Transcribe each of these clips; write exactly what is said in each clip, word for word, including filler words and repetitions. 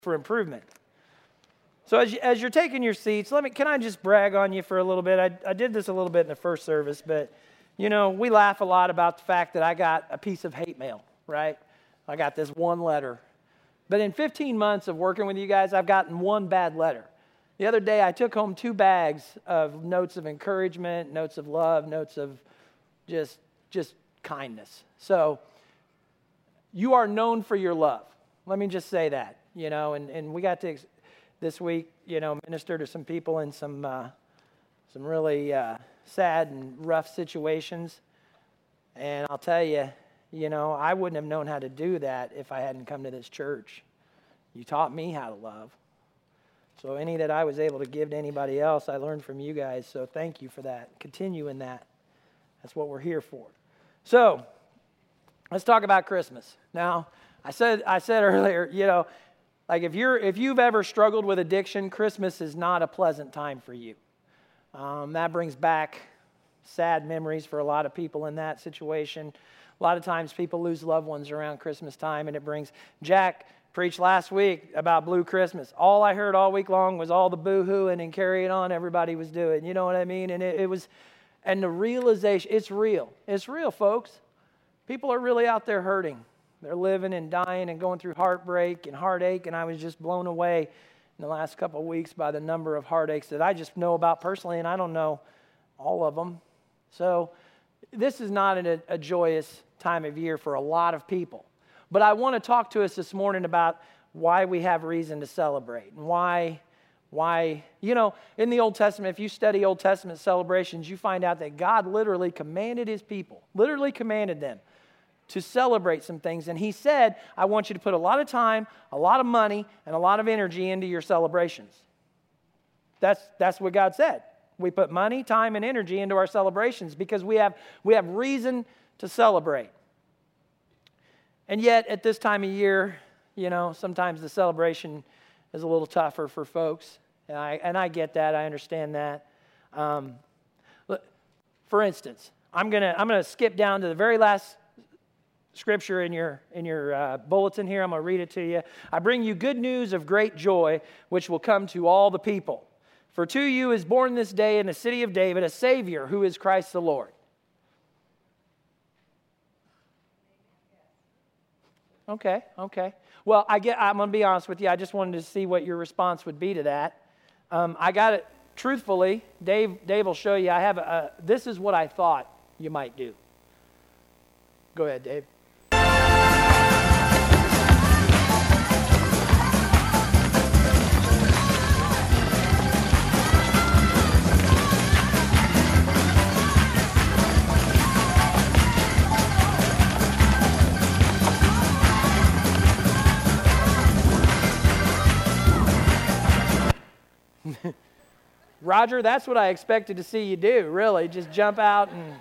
for improvement. So as, you, as you're taking your seats, let me, can I just brag on you for a little bit? I, I did this a little bit in the first service, but, you know, we laugh a lot about the fact that I got a piece of hate mail, right? I got this one letter. But in fifteen months of working with you guys, I've gotten one bad letter. The other day, I took home two bags of notes of encouragement, notes of love, notes of just, just kindness. So you are known for your love. Let me just say that, you know, and, and we got to... this week, you know, minister to some people in some uh, some really uh, sad and rough situations. And I'll tell you, you know, I wouldn't have known how to do that if I hadn't come to this church. You taught me how to love. So any that I was able to give to anybody else, I learned from you guys. So thank you for that. Continue in that. That's what we're here for. So let's talk about Christmas. Now, I said I said earlier, you know, Like if you're if you've ever struggled with addiction, Christmas is not a pleasant time for you. Um, that brings back sad memories for a lot of people in that situation. A lot of times people lose loved ones around Christmas time, and it brings... Jack preached last week about Blue Christmas. All I heard all week long was all the boo-hooing and carrying on everybody was doing. You know what I mean? And it, it was... And the realization, it's real. It's real, folks. People are really out there hurting. They're living and dying and going through heartbreak and heartache, and I was just blown away in the last couple of weeks by the number of heartaches that I just know about personally, and I don't know all of them. So this is not a, a joyous time of year for a lot of people. But I want to talk to us this morning about why we have reason to celebrate and why, why, you know, in the Old Testament, if you study Old Testament celebrations, you find out that God literally commanded his people, literally commanded them to celebrate some things. And he said, I want you to put a lot of time, a lot of money, and a lot of energy into your celebrations. That's that's what God said. We put money, time, and energy into our celebrations because we have we have reason to celebrate. And yet, at this time of year, you know, sometimes the celebration is a little tougher for folks. And I, and I get that. I understand that. Um, for instance, I'm gonna I'm gonna skip down to the very last scripture in your in your uh, bulletin here. I'm going to read it to you. I bring you good news of great joy, which will come to all the people. For to you is born this day in the city of David a Savior, who is Christ the Lord. Okay, okay. Well, I get. I'm going to be honest with you. I just wanted to see what your response would be to that. Um, I got it. Truthfully, Dave. Dave will show you. I have. A, a, this is what I thought you might do. Go ahead, Dave. Roger, that's what I expected to see you do, really. Just jump out and...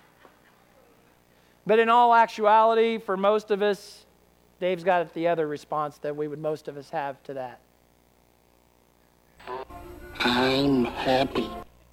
But in all actuality, for most of us, Dave's got the other response that we would most of us have to that. I'm happy.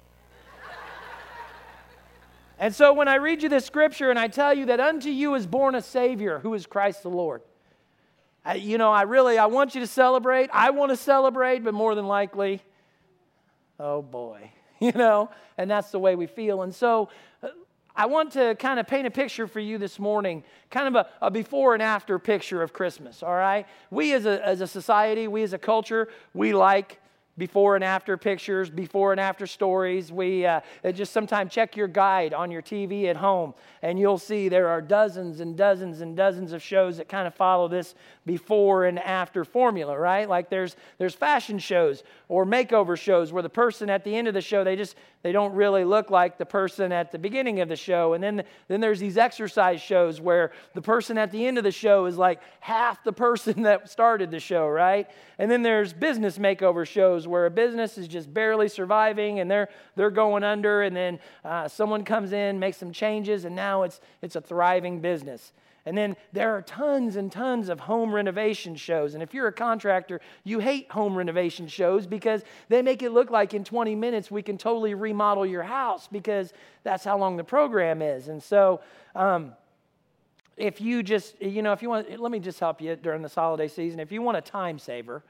And so when I read you this scripture and I tell you that unto you is born a Savior, who is Christ the Lord. I, you know, I really, I want you to celebrate. I want to celebrate, but more than likely, oh boy, you know, and that's the way we feel. And so I want to kind of paint a picture for you this morning, kind of a, a before and after picture of Christmas, all right? We as a, as a society, we as a culture, we like before and after pictures, before and after stories. We uh, just sometimes check your guide on your T V at home, and you'll see there are dozens and dozens and dozens of shows that kind of follow this before and after formula, right? Like there's there's fashion shows or makeover shows where the person at the end of the show, they just they don't really look like the person at the beginning of the show. And then, then there's these exercise shows where the person at the end of the show is like half the person that started the show, right? And then there's business makeover shows where a business is just barely surviving and they're they're going under, and then uh, someone comes in, makes some changes, and now it's it's a thriving business. And then there are tons and tons of home renovation shows. And if you're a contractor, you hate home renovation shows because they make it look like in twenty minutes we can totally remodel your house because that's how long the program is. And so um, if you just, you know, if you want, let me just help you during this holiday season. If you want a time saver,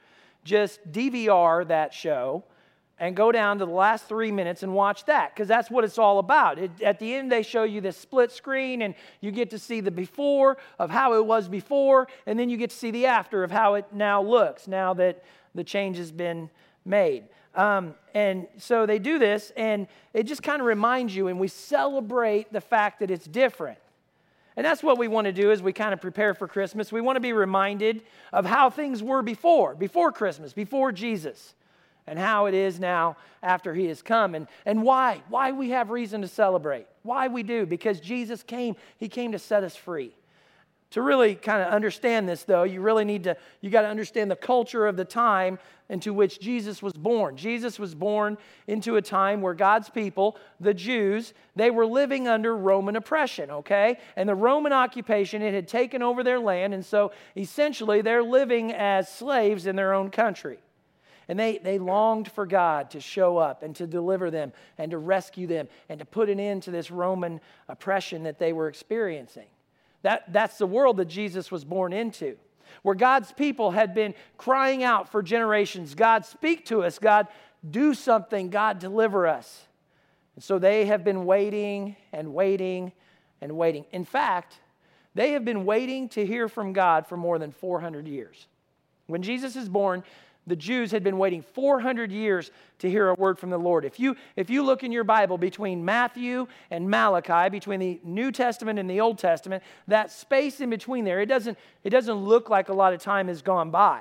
just D V R that show and go down to the last three minutes and watch that, because that's what it's all about. It, at the end, they show you this split screen, and you get to see the before of how it was before, and then you get to see the after of how it now looks, now that the change has been made. Um, and so they do this, and it just kind of reminds you, and we celebrate the fact that it's different. And that's what we want to do as we kind of prepare for Christmas. We want to be reminded of how things were before, before Christmas, before Jesus, and how it is now after he has come, and, and why, why we have reason to celebrate, why we do, because Jesus came, he came to set us free. To really kind of understand this, though, you really need to, you got to understand the culture of the time into which Jesus was born. Jesus was born into a time where God's people, the Jews, they were living under Roman oppression, okay? And the Roman occupation, it had taken over their land, and so essentially they're living as slaves in their own country. And they, they longed for God to show up and to deliver them and to rescue them and to put an end to this Roman oppression that they were experiencing. That, that's the world that Jesus was born into, where God's people had been crying out for generations, God, speak to us. God, do something. God, deliver us. And so they have been waiting and waiting and waiting. In fact, they have been waiting to hear from God for more than four hundred years. When Jesus is born, the Jews had been waiting four hundred years to hear a word from the Lord. If you, if you look in your Bible between Matthew and Malachi, between the New Testament and the Old Testament, that space in between there, it doesn't, it doesn't look like a lot of time has gone by.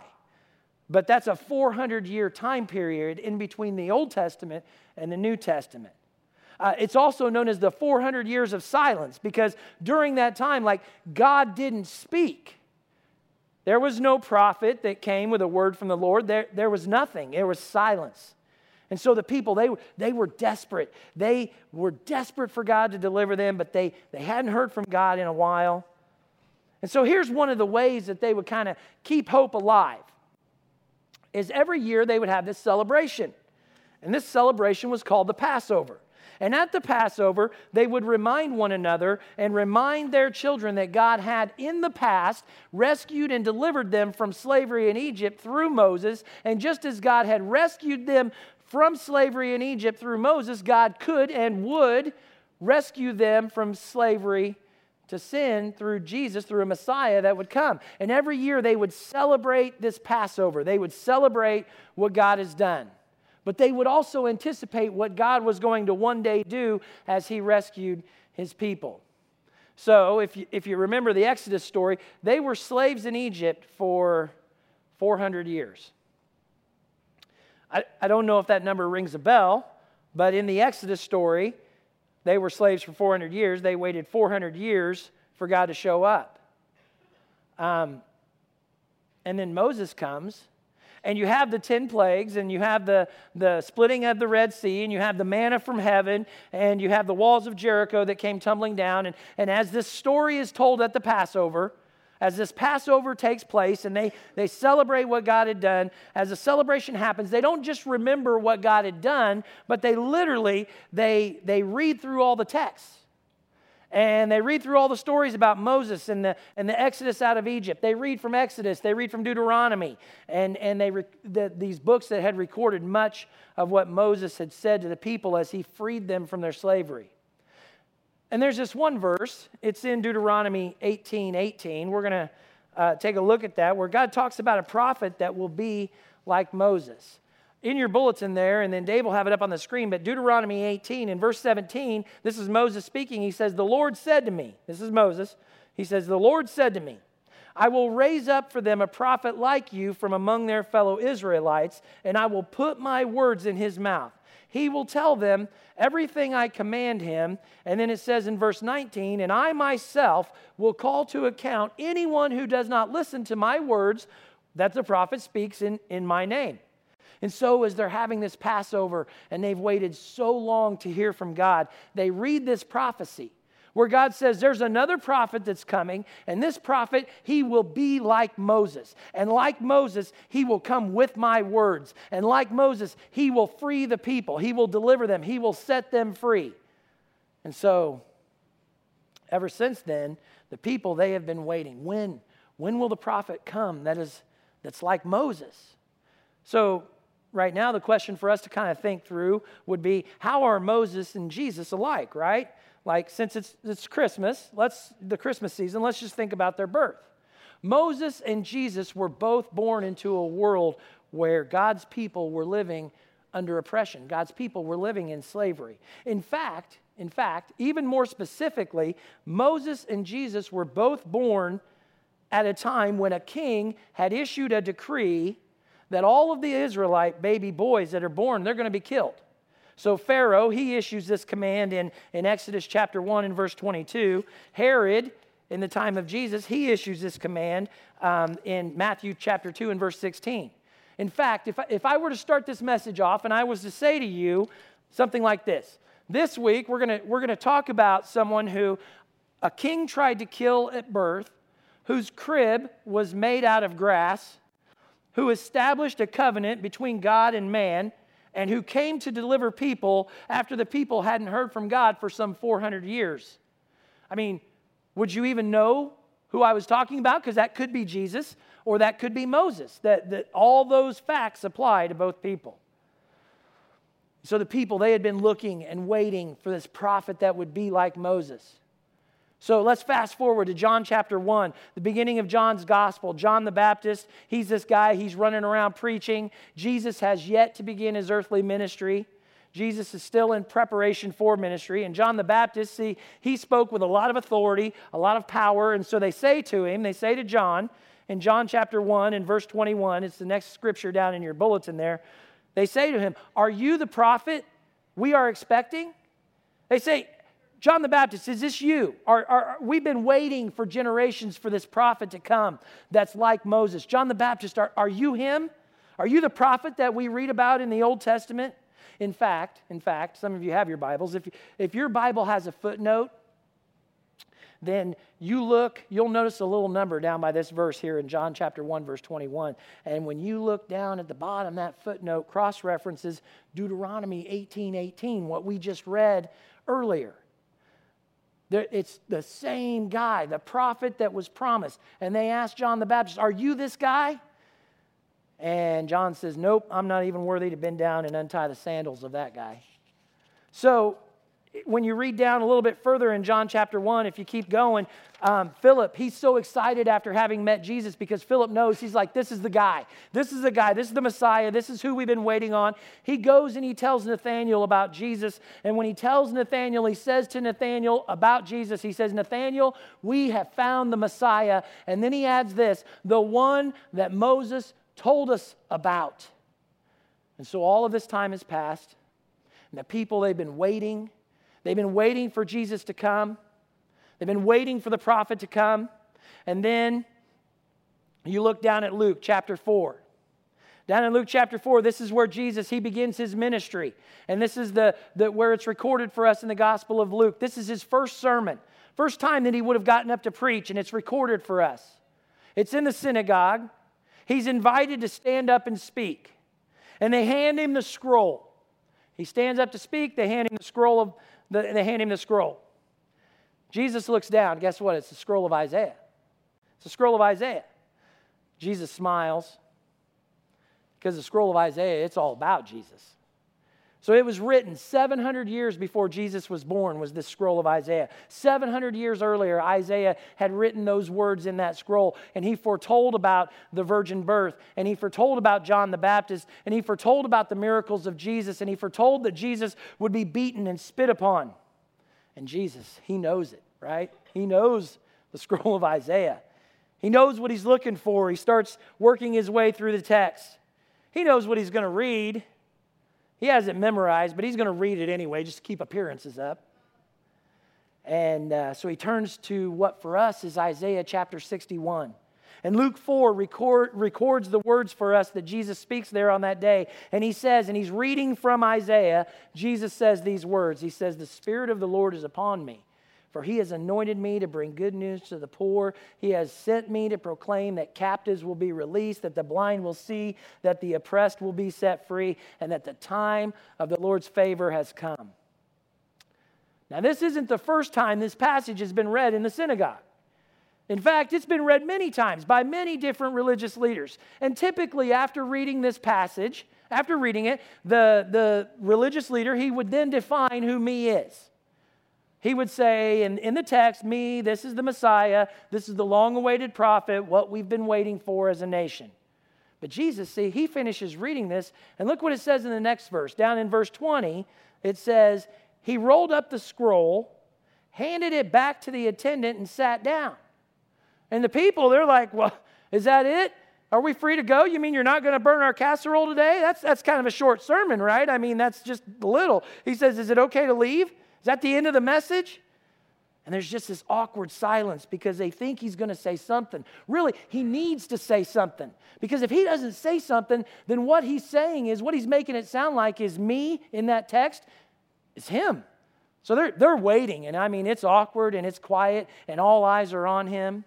But that's a four hundred year time period in between the Old Testament and the New Testament. Uh, it's also known as the four hundred years of silence, because during that time, like, God didn't speak. There was no prophet that came with a word from the Lord. There, there was nothing. There was silence. And so the people, they, they were desperate. They were desperate for God to deliver them, but they, they hadn't heard from God in a while. And so here's one of the ways that they would kind of keep hope alive, is every year they would have this celebration. And this celebration was called the Passover. And at the Passover, they would remind one another and remind their children that God had in the past rescued and delivered them from slavery in Egypt through Moses. And just as God had rescued them from slavery in Egypt through Moses, God could and would rescue them from slavery to sin through Jesus, through a Messiah that would come. And every year they would celebrate this Passover. They would celebrate what God has done. But they would also anticipate what God was going to one day do as he rescued his people. So if you, if you remember the Exodus story, they were slaves in Egypt for four hundred years. I, I don't know if that number rings a bell, but in the Exodus story, they were slaves for four hundred years. They waited four hundred years for God to show up. Um, and then Moses comes. And you have the ten plagues, and you have the, the splitting of the Red Sea, and you have the manna from heaven, and you have the walls of Jericho that came tumbling down. And, and as this story is told at the Passover, as this Passover takes place, and they, they celebrate what God had done, as the celebration happens, they don't just remember what God had done, but they literally, they, they read through all the texts. And they read through all the stories about Moses and the, and the Exodus out of Egypt. They read from Exodus. They read from Deuteronomy. And, and they the, these books that had recorded much of what Moses had said to the people as he freed them from their slavery. And there's this one verse. It's in Deuteronomy eighteen eighteen. We're going to uh, take a look at that, where God talks about a prophet that will be like Moses. In your bulletin there, and then Dave will have it up on the screen, but Deuteronomy eighteen in verse seventeen, this is Moses speaking. He says, the Lord said to me, this is Moses, he says, the Lord said to me, I will raise up for them a prophet like you from among their fellow Israelites, and I will put my words in his mouth. He will tell them everything I command him. And then it says in verse nineteen, and I myself will call to account anyone who does not listen to my words that the prophet speaks in, in my name. And so as they're having this Passover and they've waited so long to hear from God, they read this prophecy where God says there's another prophet that's coming, and this prophet, he will be like Moses. And like Moses, he will come with my words. And like Moses, he will free the people. He will deliver them. He will set them free. And so ever since then, the people, they have been waiting. When? When will the prophet come that is that's like Moses? So right now, the question for us to kind of think through would be, how are Moses and Jesus alike, right? Like, since it's, it's Christmas, let's the Christmas season, let's just think about their birth. Moses and Jesus were both born into a world where God's people were living under oppression. God's people were living in slavery. In fact, in fact, even more specifically, Moses and Jesus were both born at a time when a king had issued a decree that all of the Israelite baby boys that are born, they're going to be killed. So Pharaoh, he issues this command in, in Exodus chapter one and verse twenty-two. Herod, in the time of Jesus, he issues this command um, in Matthew chapter two and verse sixteen. In fact, if I, if I were to start this message off and I was to say to you something like this, this week we're going we're gonna talk about someone who a king tried to kill at birth, whose crib was made out of grass, who established a covenant between God and man, and who came to deliver people after the people hadn't heard from God for some four hundred years. I mean, would you even know who I was talking about? Because that could be Jesus or that could be Moses. That, that all those facts apply to both people. So the people, they had been looking and waiting for this prophet that would be like Moses. So let's fast forward to John chapter one, the beginning of John's gospel. John the Baptist, he's this guy, he's running around preaching. Jesus has yet to begin his earthly ministry. Jesus is still in preparation for ministry. And John the Baptist, see, he spoke with a lot of authority, a lot of power. And so they say to him, they say to John, in John chapter one and verse twenty-one, it's the next scripture down in your bulletin there. They say to him, "Are you the prophet we are expecting?" They say, "John the Baptist, is this you? Are, are, we've been waiting for generations for this prophet to come that's like Moses. John the Baptist, are, are you him? Are you the prophet that we read about in the Old Testament?" In fact, in fact, some of you have your Bibles. If, if your Bible has a footnote, then you look, you'll notice a little number down by this verse here in John chapter one, verse twenty-one. And when you look down at the bottom, that footnote cross-references Deuteronomy eighteen eighteen, what we just read earlier. It's the same guy, the prophet that was promised. And they asked John the Baptist, "Are you this guy?" And John says, "Nope, I'm not even worthy to bend down and untie the sandals of that guy." So when you read down a little bit further in John chapter one, if you keep going, um, Philip, he's so excited after having met Jesus because Philip knows, he's like, this is the guy. This is the guy. This is the Messiah. This is who we've been waiting on. He goes and he tells Nathanael about Jesus. And when he tells Nathanael, he says to Nathanael about Jesus, he says, "Nathanael, we have found the Messiah." And then he adds this, "the one that Moses told us about." And so all of this time has passed. And the people, they've been waiting. They've been waiting for Jesus to come. They've been waiting for the prophet to come. And then you look down at Luke chapter four. Down in Luke chapter four, this is where Jesus, he begins his ministry. And this is the, the where it's recorded for us in the Gospel of Luke. This is his first sermon. First time that he would have gotten up to preach, and it's recorded for us. It's in the synagogue. He's invited to stand up and speak. And they hand him the scroll. He stands up to speak. They hand him the scroll of the, they hand him the scroll. Jesus looks down. Guess what? It's the scroll of Isaiah. It's the scroll of Isaiah. Jesus smiles because the scroll of Isaiah, it's all about Jesus. So it was written seven hundred years before Jesus was born was this scroll of Isaiah. seven hundred years earlier, Isaiah had written those words in that scroll, and he foretold about the virgin birth, and he foretold about John the Baptist, and he foretold about the miracles of Jesus, and he foretold that Jesus would be beaten and spit upon. And Jesus, he knows it, right? He knows the scroll of Isaiah. He knows what he's looking for. He starts working his way through the text. He knows what he's going to read. He has it memorized, but he's going to read it anyway, just to keep appearances up. And uh, so he turns to what for us is Isaiah chapter sixty-one. And Luke four record, records the words for us that Jesus speaks there on that day. And he says, and he's reading from Isaiah, Jesus says these words. He says, "The Spirit of the Lord is upon me, for he has anointed me to bring good news to the poor. He has sent me to proclaim that captives will be released, that the blind will see, that the oppressed will be set free, and that the time of the Lord's favor has come." Now, this isn't the first time this passage has been read in the synagogue. In fact, it's been read many times by many different religious leaders. And typically after reading this passage, after reading it, the, the religious leader, he would then define who me is. He would say in, in the text, me, this is the Messiah, this is the long-awaited prophet, what we've been waiting for as a nation. But Jesus, see, he finishes reading this, and look what it says in the next verse. Down in verse twenty, it says, he rolled up the scroll, handed it back to the attendant, and sat down. And the people, they're like, well, is that it? Are we free to go? You mean you're not going to burn our casserole today? That's, that's kind of a short sermon, right? I mean, that's just little. He says, is it okay to leave? Is that the end of the message? And there's just this awkward silence because they think he's going to say something. Really, he needs to say something. Because if he doesn't say something, then what he's saying is, what he's making it sound like is me in that text is him. So they're, they're waiting. And I mean, it's awkward and it's quiet and all eyes are on him.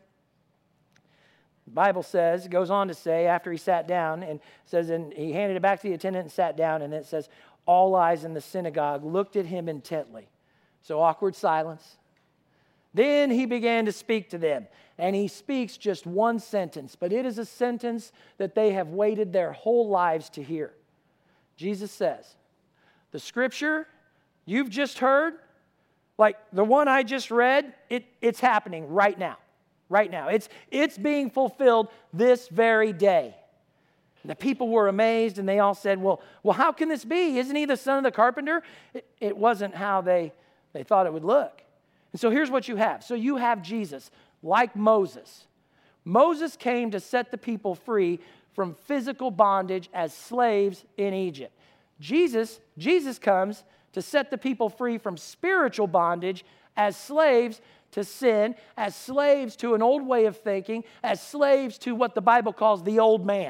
The Bible says, it goes on to say, after he sat down, and says, and he handed it back to the attendant and sat down, and it says, all eyes in the synagogue looked at him intently. So awkward silence. Then he began to speak to them, and he speaks just one sentence, but it is a sentence that they have waited their whole lives to hear. Jesus says, the scripture you've just heard, like the one I just read, it, it's happening right now. Right now. It's, it's being fulfilled this very day. The people were amazed and they all said, well, well, how can this be? Isn't he the son of the carpenter? It, it wasn't how they, they thought it would look. And so here's what you have. So you have Jesus, like Moses. Moses came to set the people free from physical bondage as slaves in Egypt. Jesus, Jesus comes to set the people free from spiritual bondage as slaves to sin, as slaves to an old way of thinking, as slaves to what the Bible calls the old man.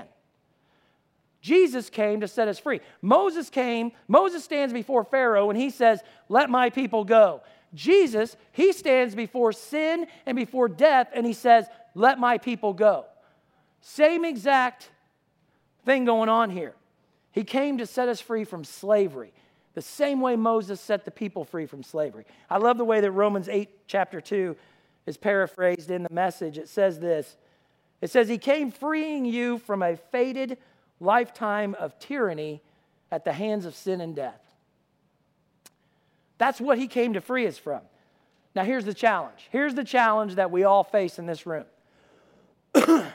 Jesus came to set us free. Moses came, Moses stands before Pharaoh and he says, let my people go. Jesus, he stands before sin and before death and he says, let my people go. Same exact thing going on here. He came to set us free from slavery. The same way Moses set the people free from slavery. I love the way that Romans eight, chapter two is paraphrased in the Message. It says this. It says, he came freeing you from a fated lifetime of tyranny at the hands of sin and death. That's what he came to free us from. Now here's the challenge. Here's the challenge that we all face in this room. That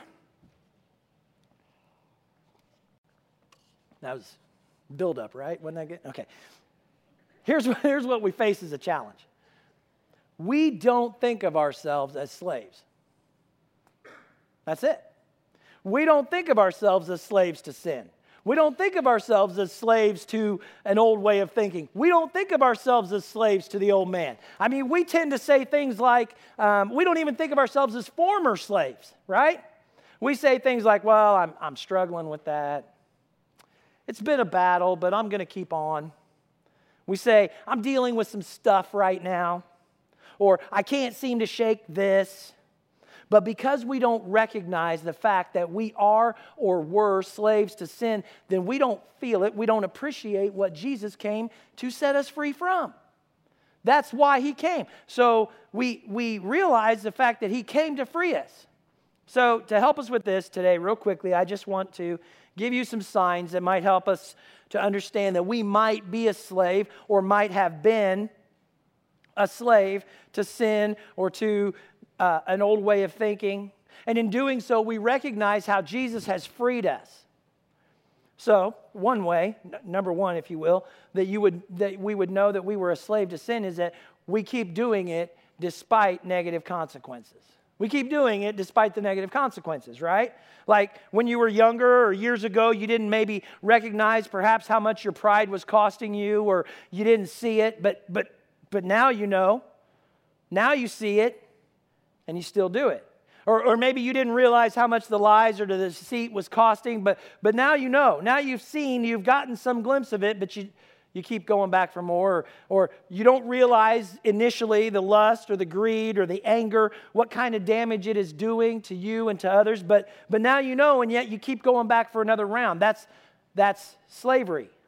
was build up, right? Wasn't that good? Okay. Here's what, here's what we face as a challenge. We don't think of ourselves as slaves. That's it. We don't think of ourselves as slaves to sin. We don't think of ourselves as slaves to an old way of thinking. We don't think of ourselves as slaves to the old man. I mean, we tend to say things like, um, we don't even think of ourselves as former slaves, right? We say things like, well, I'm, I'm struggling with that. It's been a battle, but I'm going to keep on. We say, I'm dealing with some stuff right now. Or, I can't seem to shake this. But because we don't recognize the fact that we are or were slaves to sin, then we don't feel it. We don't appreciate what Jesus came to set us free from. That's why he came. So we, we realize the fact that he came to free us. So to help us with this today, real quickly, I just want to give you some signs that might help us to understand that we might be a slave or might have been a slave to sin or to uh, an old way of thinking. And in doing so, we recognize how Jesus has freed us. So one way, n- number one, if you will, that you would that we would know that we were a slave to sin is that we keep doing it despite negative consequences. We keep doing it despite the negative consequences, right? Like when you were younger or years ago, you didn't maybe recognize perhaps how much your pride was costing you, or you didn't see it, but but but now you know. Now you see it, and you still do it. Or, or maybe you didn't realize how much the lies or the deceit was costing, but but now you know. Now you've seen, you've gotten some glimpse of it, but you You keep going back for more, or, or you don't realize initially the lust or the greed or the anger, what kind of damage it is doing to you and to others, but, but now you know, and yet you keep going back for another round. That's, that's slavery.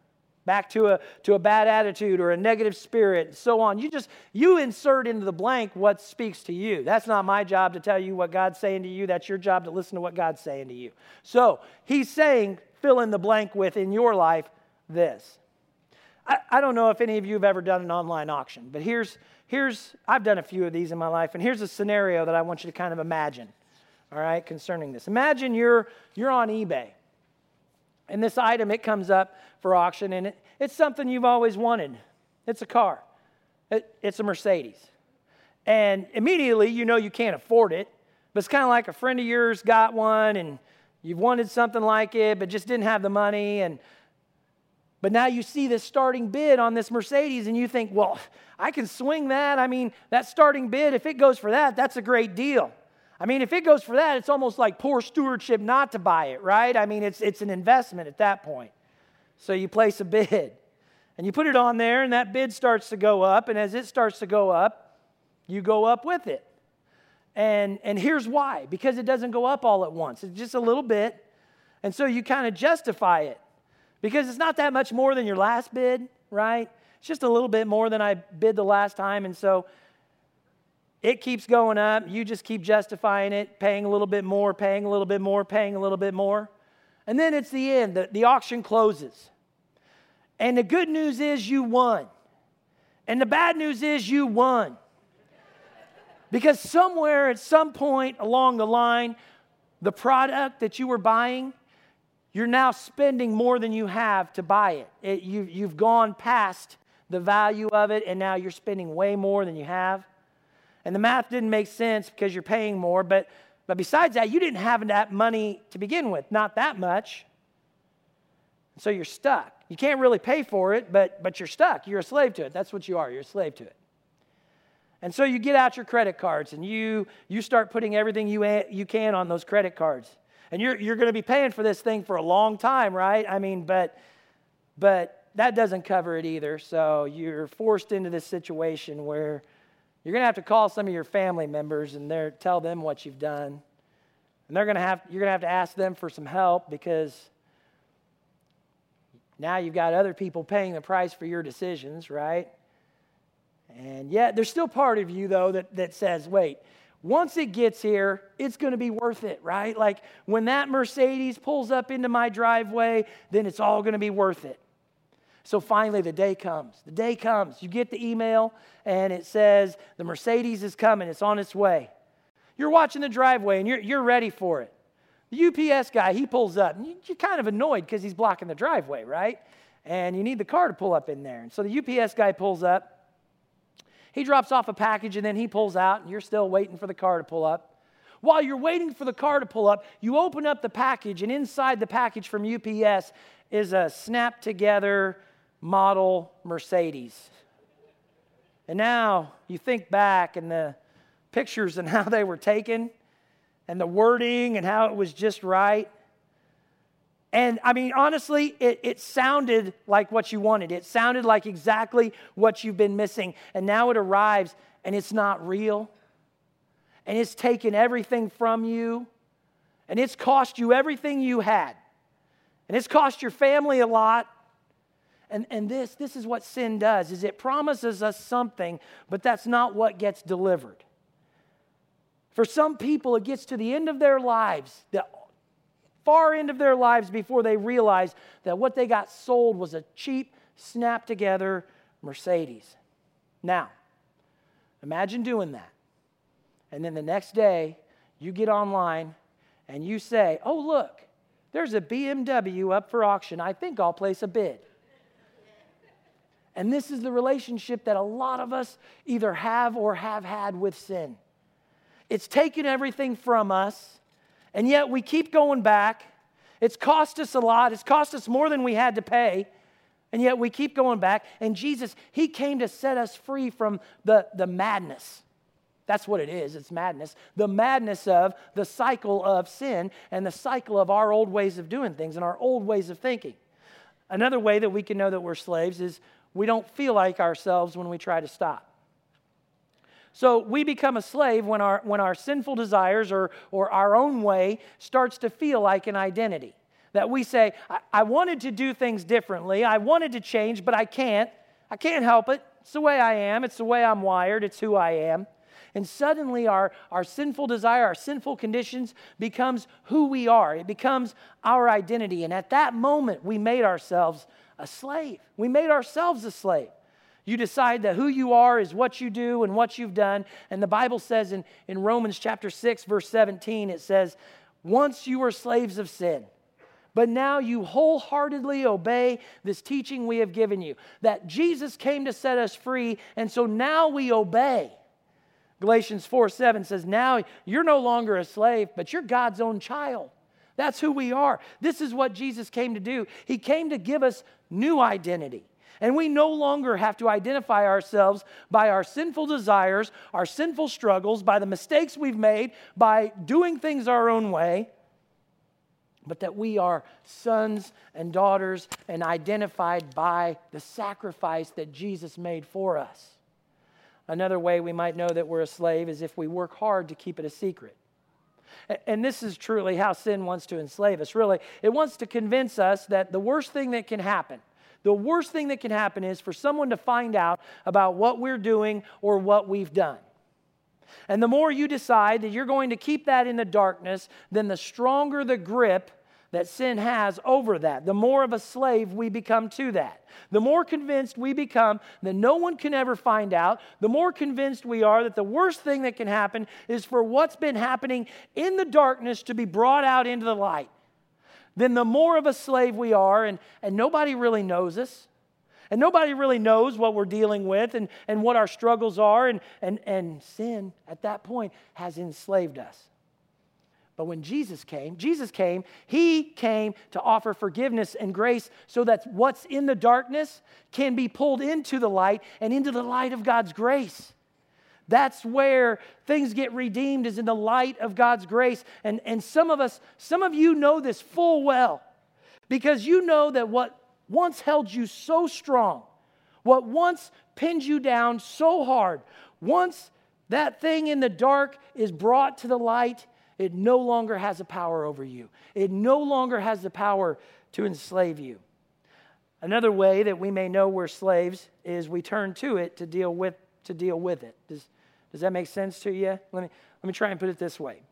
back to a, to a bad attitude or a negative spirit, and so on. You just, you insert into the blank what speaks to you. That's not my job to tell you what God's saying to you. That's your job to listen to what God's saying to you. So he's saying, fill in the blank with, in your life, this. I, I don't know if any of you have ever done an online auction, but here's, here's, I've done a few of these in my life, and here's a scenario that I want you to kind of imagine, all right, concerning this. Imagine you're, you're on eBay. And this item, it comes up for auction, and it, it's something you've always wanted. It's a car. It, it's a Mercedes. And immediately, you know you can't afford it, but it's kind of like a friend of yours got one, and you've wanted something like it, but just didn't have the money. And But now you see this starting bid on this Mercedes, and you think, well, I can swing that. I mean, that starting bid, if it goes for that, that's a great deal. I mean, if it goes for that, it's almost like poor stewardship not to buy it, right? I mean, it's it's an investment at that point. So you place a bid, and you put it on there, and that bid starts to go up, and as it starts to go up, you go up with it. And, and here's why. Because it doesn't go up all at once. It's just a little bit, and so you kind of justify it. Because it's not that much more than your last bid, right? It's just a little bit more than I bid the last time, and so it keeps going up. You just keep justifying it, paying a little bit more, paying a little bit more, paying a little bit more. And then it's the end. The, the auction closes. And the good news is you won. And the bad news is you won. Because somewhere at some point along the line, the product that you were buying, you're now spending more than you have to buy it. it you, you've gone past the value of it, and now you're spending way more than you have. And the math didn't make sense because you're paying more. But, but besides that, you didn't have that money to begin with. Not that much. So you're stuck. You can't really pay for it, but, but you're stuck. You're a slave to it. That's what you are. You're a slave to it. And so you get out your credit cards, and you, you start putting everything you, you can on those credit cards. And you're, you're going to be paying for this thing for a long time, right? I mean, but, but that doesn't cover it either. So you're forced into this situation where you're going to have to call some of your family members and they're, tell them what you've done. And they're going to have, you're going to have to ask them for some help because now you've got other people paying the price for your decisions, right? And yet there's still part of you, though, that, that says, wait, once it gets here, it's going to be worth it, right? Like when that Mercedes pulls up into my driveway, then it's all going to be worth it. So finally, the day comes. The day comes. You get the email, and it says, the Mercedes is coming. It's on its way. You're watching the driveway, and you're, you're ready for it. The U P S guy, he pulls up, and you're kind of annoyed because he's blocking the driveway, right? And you need the car to pull up in there. And so the U P S guy pulls up. He drops off a package, and then he pulls out, and you're still waiting for the car to pull up. While you're waiting for the car to pull up, you open up the package, and inside the package from U P S is a snap-together model Mercedes. And now you think back and the pictures and how they were taken and the wording and how it was just right. And I mean, honestly, it, it sounded like what you wanted. It sounded like exactly what you've been missing. And now it arrives and it's not real. And it's taken everything from you. And it's cost you everything you had. And it's cost your family a lot. And, and this, this is what sin does, is it promises us something, but that's not what gets delivered. For some people, it gets to the end of their lives, the far end of their lives, before they realize that what they got sold was a cheap, snap-together Mercedes. Now, imagine doing that. And then the next day, you get online and you say, oh, look, there's a B M W up for auction. I think I'll place a bid. And this is the relationship that a lot of us either have or have had with sin. It's taken everything from us, and yet we keep going back. It's cost us a lot. It's cost us more than we had to pay, and yet we keep going back. And Jesus, He came to set us free from the, the madness. That's what it is. It's madness. The madness of the cycle of sin and the cycle of our old ways of doing things and our old ways of thinking. Another way that we can know that we're slaves is we don't feel like ourselves when we try to stop. So we become a slave when our when our sinful desires or, or our own way starts to feel like an identity. that we say, I, I wanted to do things differently. I wanted to change, but I can't. I can't help it. It's the way I am. It's the way I'm wired. It's who I am. And suddenly our, our sinful desire, our sinful conditions becomes who we are. It becomes our identity. And at that moment, we made ourselves a slave. We made ourselves a slave. You decide that who you are is what you do and what you've done. And the Bible says in, in Romans chapter six, verse seventeen, it says, once you were slaves of sin, but now you wholeheartedly obey this teaching we have given you, that Jesus came to set us free, and so now we obey. Galatians four seven says, now you're no longer a slave, but you're God's own child. That's who we are. This is what Jesus came to do. He came to give us new identity. And we no longer have to identify ourselves by our sinful desires, our sinful struggles, by the mistakes we've made, by doing things our own way, but that we are sons and daughters and identified by the sacrifice that Jesus made for us. Another way we might know that we're a slave is if we work hard to keep it a secret. And this is truly how sin wants to enslave us, really. It wants to convince us that the worst thing that can happen, the worst thing that can happen is for someone to find out about what we're doing or what we've done. And the more you decide that you're going to keep that in the darkness, then the stronger the grip that sin has over that. The more of a slave we become to that. The more convinced we become that no one can ever find out, the more convinced we are that the worst thing that can happen is for what's been happening in the darkness to be brought out into the light. Then the more of a slave we are, and, and nobody really knows us. And nobody really knows what we're dealing with and, and what our struggles are. And, and, and sin, at that point, has enslaved us. But when Jesus came, Jesus came, He came to offer forgiveness and grace so that what's in the darkness can be pulled into the light and into the light of God's grace. That's where things get redeemed, is in the light of God's grace. And, and some of us, some of you know this full well, because you know that what once held you so strong, what once pinned you down so hard, once that thing in the dark is brought to the light, it no longer has a power over you. It no longer has the power to enslave you. Another way that we may know we're slaves is we turn to it to deal with to deal with it. Does, does that make sense to you? Let me, let me try and put it this way.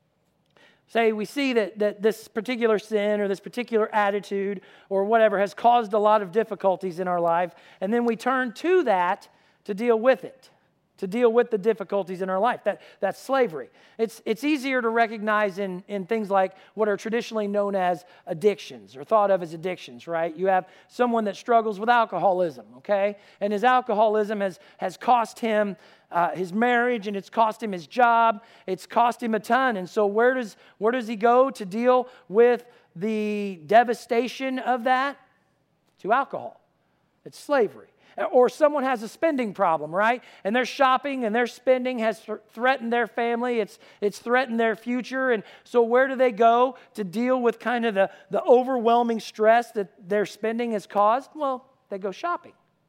Say we see that, that this particular sin or this particular attitude or whatever has caused a lot of difficulties in our life, and then we turn to that to deal with it, to deal with the difficulties in our life. That, that's slavery. It's, it's easier to recognize in, in things like what are traditionally known as addictions or thought of as addictions, right? You have someone that struggles with alcoholism, okay? And his alcoholism has, has cost him uh, his marriage, and it's cost him his job. It's cost him a ton. And so where does, where does he go to deal with the devastation of that? To alcohol. It's slavery. Or someone has a spending problem, right? And their shopping and their spending has th- threatened their family. It's, it's threatened their future. And so where do they go to deal with kind of the, the overwhelming stress that their spending has caused? Well, they go shopping.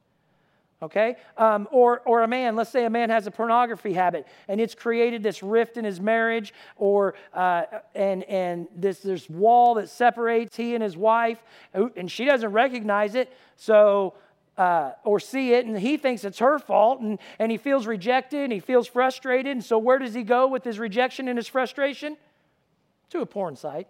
Okay? Um, or, or a man, let's say a man has a pornography habit and it's created this rift in his marriage, or uh, and, and this, this wall that separates he and his wife, and she doesn't recognize it. So... Uh, or see it, and he thinks it's her fault, and, and he feels rejected, and he feels frustrated, and so where does he go with his rejection and his frustration? To a porn site.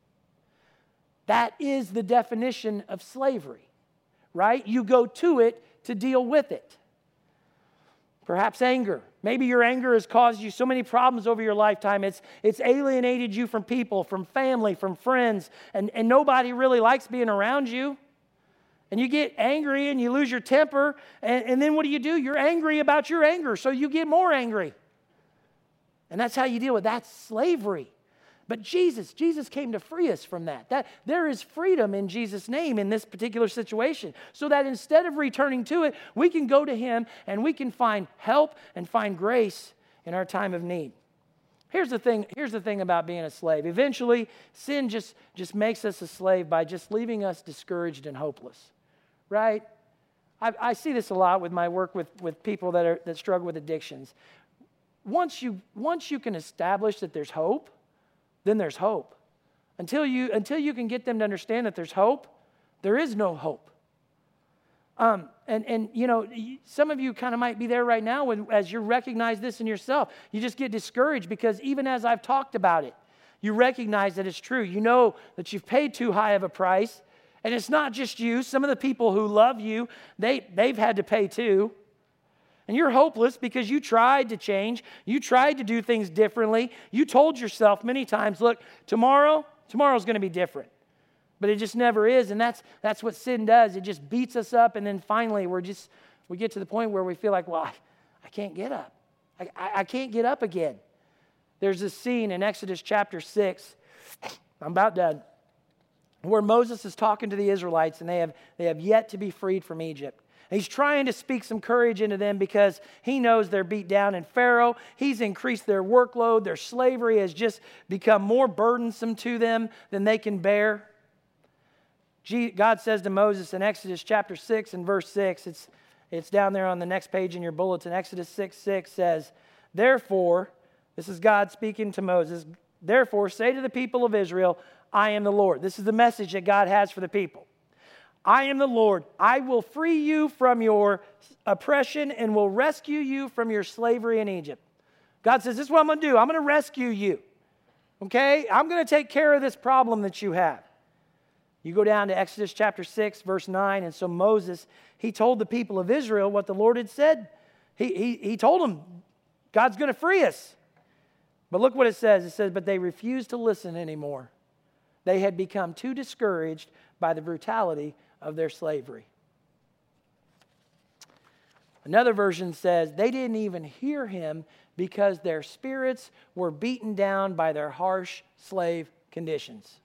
That is the definition of slavery, right? You go to it to deal with it. Perhaps anger. Maybe your anger has caused you so many problems over your lifetime. It's, it's alienated you from people, from family, from friends, and, and nobody really likes being around you. And you get angry and you lose your temper. And, and then what do you do? You're angry about your anger, so you get more angry. And that's how you deal with that. That's slavery. But Jesus, Jesus came to free us from that. That there is freedom in Jesus' name in this particular situation. So that instead of returning to it, we can go to Him and we can find help and find grace in our time of need. Here's the thing, here's the thing about being a slave. Eventually, sin just, just makes us a slave by just leaving us discouraged and hopeless. Right? I, I see this a lot with my work with, with people that are that struggle with addictions. Once you once you can establish that there's hope, then there's hope. Until you, until you can get them to understand that there's hope, there is no hope. Um, and, and, you know, some of you kind of might be there right now when, as you recognize this in yourself. You just get discouraged because even as I've talked about it, you recognize that it's true. You know that you've paid too high of a price. And it's not just you. Some of the people who love you, they, they've had to pay too. And you're hopeless because you tried to change. You tried to do things differently. You told yourself many times, look, tomorrow, tomorrow's going to be different. But it just never is. And that's that's what sin does. It just beats us up. And then finally, we're just, we get to the point where we feel like, well, I, I can't get up. I, I, I can't get up again. There's this scene in Exodus chapter six. I'm about done. Where Moses is talking to the Israelites, and they have, they have yet to be freed from Egypt. And he's trying to speak some courage into them because he knows they're beat down. And Pharaoh, he's increased their workload. Their slavery has just become more burdensome to them than they can bear. God says to Moses in Exodus chapter six and verse six, it's, it's down there on the next page in your bulletin. Exodus six six says, therefore, this is God speaking to Moses, therefore say to the people of Israel, I am the Lord. This is the message that God has for the people. I am the Lord. I will free you from your oppression and will rescue you from your slavery in Egypt. God says, this is what I'm going to do. I'm going to rescue you. Okay? I'm going to take care of this problem that you have. You go down to Exodus chapter six, verse nine, and so Moses, he told the people of Israel what the Lord had said. He, he, he told them, God's going to free us. But look what it says. It says, but they refused to listen anymore. They had become too discouraged by the brutality of their slavery. Another version says they didn't even hear him because their spirits were beaten down by their harsh slave conditions.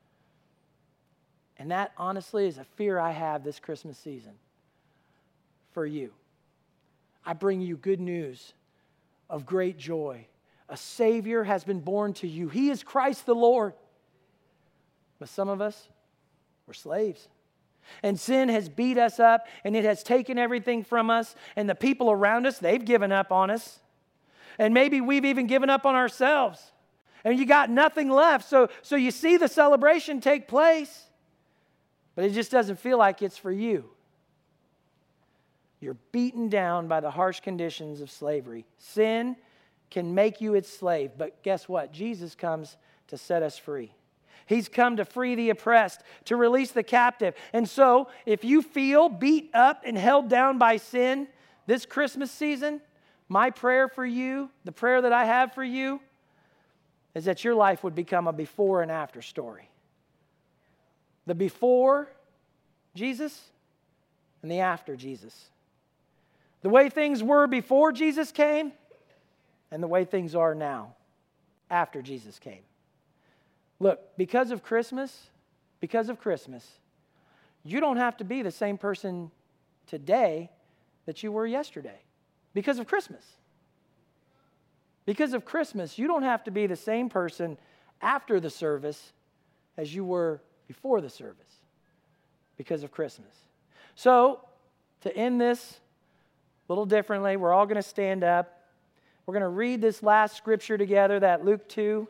And that honestly is a fear I have this Christmas season for you. I bring you good news of great joy. A Savior has been born to you. He is Christ the Lord. But some of us, we're slaves. And sin has beat us up, and it has taken everything from us. And the people around us, they've given up on us. And maybe we've even given up on ourselves. And you got nothing left. So, so you see the celebration take place, but it just doesn't feel like it's for you. You're beaten down by the harsh conditions of slavery. Sin can make you its slave, but guess what? Jesus comes to set us free. He's come to free the oppressed, to release the captive. And so, if you feel beat up and held down by sin this Christmas season, my prayer for you, the prayer that I have for you, is that your life would become a before and after story. The before Jesus and the after Jesus. The way things were before Jesus came and the way things are now after Jesus came. Look, because of Christmas, because of Christmas, you don't have to be the same person today that you were yesterday. Because of Christmas. Because of Christmas, you don't have to be the same person after the service as you were before the service. Because of Christmas. So, to end this a little differently, we're all going to stand up. We're going to read this last scripture together, that Luke two.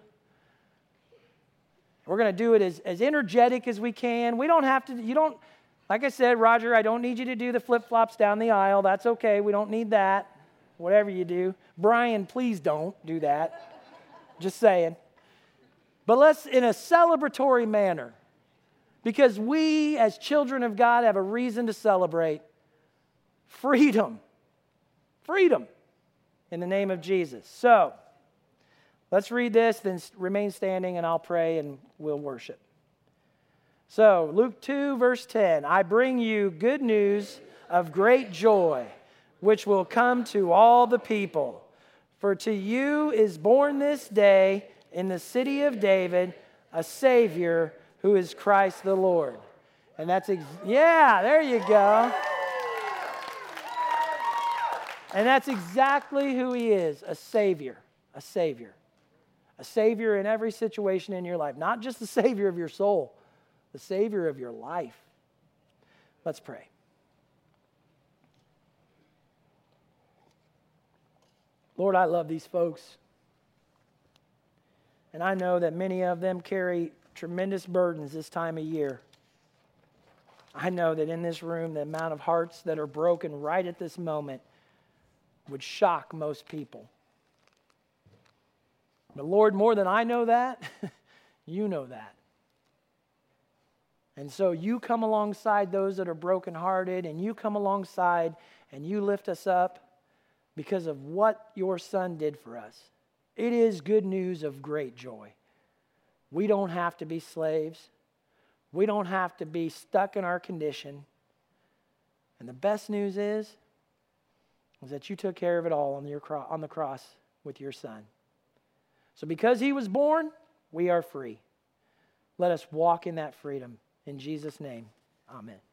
We're going to do it as, as energetic as we can. We don't have to, you don't, like I said, Roger, I don't need you to do the flip-flops down the aisle. That's okay. We don't need that. Whatever you do. Brian, please don't do that. Just saying. But let's, in a celebratory manner, because we as children of God have a reason to celebrate freedom. Freedom in the name of Jesus. So, let's read this, then remain standing, and I'll pray and we'll worship. So, Luke two, verse ten. I bring you good news of great joy, which will come to all the people. For to you is born this day in the city of David a Savior who is Christ the Lord. And that's, ex- yeah, there you go. And that's exactly who he is, a Savior, a Savior. A Savior in every situation in your life. Not just the Savior of your soul, the Savior of your life. Let's pray. Lord, I love these folks. And I know that many of them carry tremendous burdens this time of year. I know that in this room, the amount of hearts that are broken right at this moment would shock most people. But Lord, more than I know that, you know that. And so you come alongside those that are brokenhearted, and you come alongside and you lift us up because of what your Son did for us. It is good news of great joy. We don't have to be slaves. We don't have to be stuck in our condition. And the best news is, is that you took care of it all on, your cro- on the cross with your Son. So because he was born, we are free. Let us walk in that freedom. In Jesus' name, amen.